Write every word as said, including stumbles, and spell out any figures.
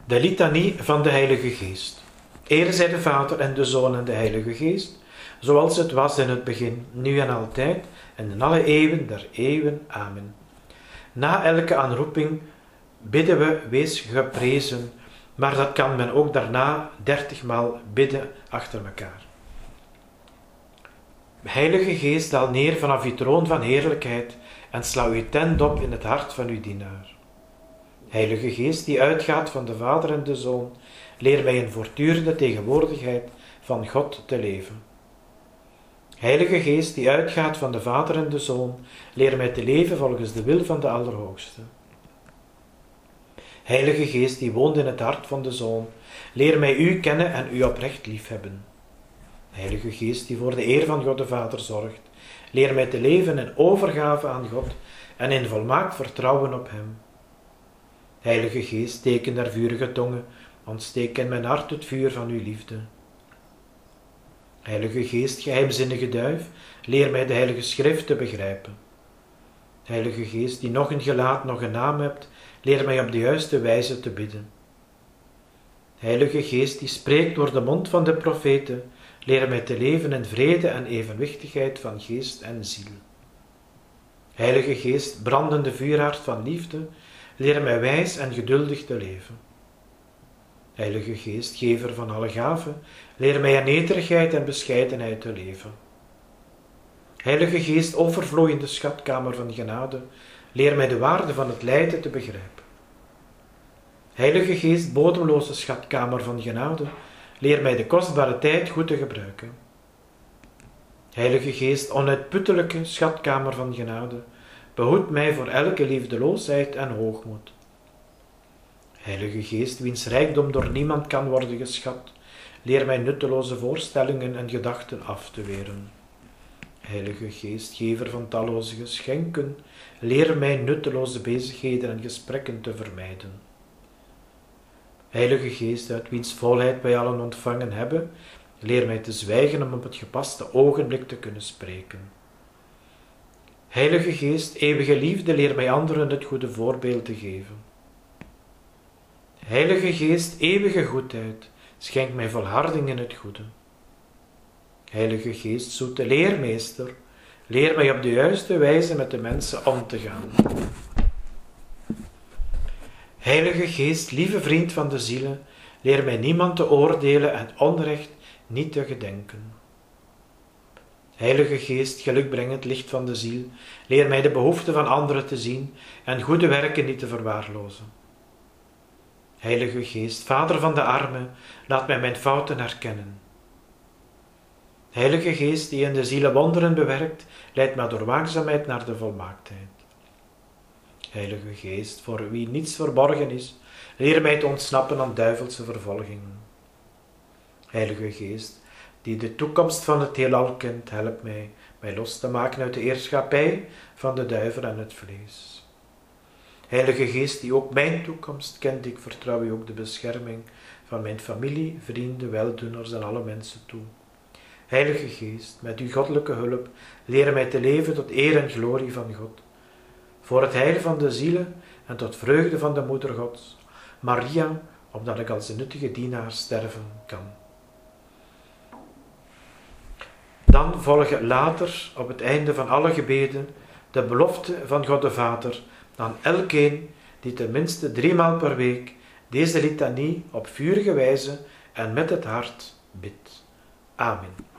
De litanie van de Heilige Geest. Eer zij de Vader en de Zoon en de Heilige Geest, zoals het was in het begin, nu en altijd, en in alle eeuwen der eeuwen. Amen. Na elke aanroeping bidden we, wees geprezen, maar dat kan men ook daarna dertigmaal bidden achter elkaar. Heilige Geest, daal neer vanaf uw troon van heerlijkheid en sla uw tent op in het hart van uw dienaar. Heilige Geest, die uitgaat van de Vader en de Zoon, leer mij in voortdurende tegenwoordigheid van God te leven. Heilige Geest, die uitgaat van de Vader en de Zoon, leer mij te leven volgens de wil van de Allerhoogste. Heilige Geest, die woont in het hart van de Zoon, leer mij u kennen en u oprecht liefhebben. Heilige Geest, die voor de eer van God de Vader zorgt, leer mij te leven in overgave aan God en in volmaakt vertrouwen op Hem. Heilige Geest, teken der vurige tongen, ontsteek in mijn hart het vuur van uw liefde. Heilige Geest, geheimzinnige duif, leer mij de Heilige Schrift te begrijpen. Heilige Geest, die nog een gelaat, nog een naam hebt, leer mij op de juiste wijze te bidden. Heilige Geest, die spreekt door de mond van de profeten, leer mij te leven in vrede en evenwichtigheid van geest en ziel. Heilige Geest, brandende vuurhart van liefde, leer mij wijs en geduldig te leven. Heilige Geest, gever van alle gaven, leer mij in nederigheid en bescheidenheid te leven. Heilige Geest, overvloeiende schatkamer van genade, leer mij de waarde van het lijden te begrijpen. Heilige Geest, bodemloze schatkamer van genade, leer mij de kostbare tijd goed te gebruiken. Heilige Geest, onuitputtelijke schatkamer van genade, behoed mij voor elke liefdeloosheid en hoogmoed. Heilige Geest, wiens rijkdom door niemand kan worden geschat, leer mij nutteloze voorstellingen en gedachten af te weren. Heilige Geest, gever van talloze geschenken, leer mij nutteloze bezigheden en gesprekken te vermijden. Heilige Geest, uit wiens volheid wij allen ontvangen hebben, leer mij te zwijgen om op het gepaste ogenblik te kunnen spreken. Heilige Geest, eeuwige liefde, leer mij anderen het goede voorbeeld te geven. Heilige Geest, eeuwige goedheid, schenk mij volharding in het goede. Heilige Geest, zoete leermeester, leer mij op de juiste wijze met de mensen om te gaan. Heilige Geest, lieve vriend van de zielen, leer mij niemand te oordelen en onrecht niet te gedenken. Heilige Geest, gelukbrengend licht van de ziel, leer mij de behoeften van anderen te zien en goede werken niet te verwaarlozen. Heilige Geest, Vader van de armen, laat mij mijn fouten herkennen. Heilige Geest, die in de zielen wonderen bewerkt, leid mij door waakzaamheid naar de volmaaktheid. Heilige Geest, voor wie niets verborgen is, leer mij te ontsnappen aan duivelse vervolgingen. Heilige Geest, die de toekomst van het heelal kent, help mij, mij los te maken uit de heerschappij van de duivel en het vlees. Heilige Geest, die ook mijn toekomst kent, ik vertrouw u ook de bescherming van mijn familie, vrienden, weldoeners en alle mensen toe. Heilige Geest, met uw goddelijke hulp, leer mij te leven tot eer en glorie van God. Voor het heil van de zielen en tot vreugde van de Moeder Gods, Maria, opdat ik als een nuttige dienaar sterven kan. Dan volgen later, op het einde van alle gebeden, de belofte van God de Vader aan elkeen die tenminste driemaal per week deze litanie op vurige wijze en met het hart bidt. Amen.